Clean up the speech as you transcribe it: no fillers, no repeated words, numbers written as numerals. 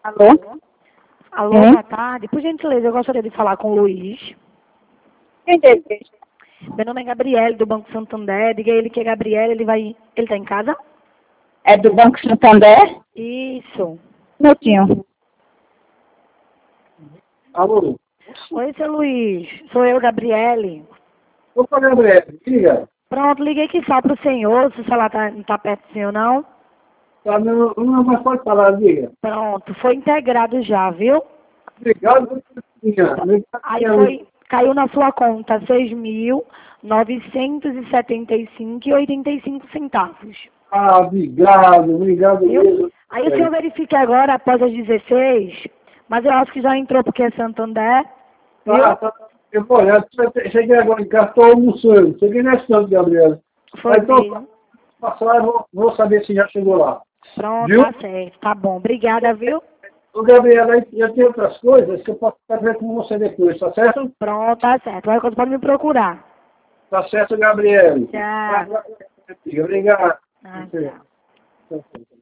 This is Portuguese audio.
Alô? Alô, boa tarde. Por gentileza, eu gostaria de falar com o Luiz. Quem deseja? Meu nome é Gabriele, do Banco Santander. Diga a ele que é Gabriele, ele está em casa? É do Banco Santander? Isso. Minutinho. Alô? Oi, seu Luiz. Sou eu, Gabriele. Opa, Gabriel, diga. Pronto, liguei aqui só para o senhor, se o celular não está perto do senhor, não. Tá, não, mas pode falar, diga. Pronto, foi integrado já, viu? Obrigado, Aí caiu na sua conta 6.975,85 obrigado mesmo. Aí o senhor verifica agora, após as 16, mas eu acho que já entrou porque é Santander, viu? Eu vou olhar, cheguei agora em casa, estou almoçando. Cheguei nesse tanto, Gabriela. Foi Então, mesmo. passar, vou saber se já chegou lá. Pronto, Viu? tá certo. Tá bom. Obrigada, viu? Ô, Gabriela, eu tenho outras coisas que eu posso fazer com você depois, tá certo? Pronto, tá certo. Qualquer coisa pode me procurar. Tá certo, Gabriela. Tchau. Obrigado. Ah, tchau. Tchau.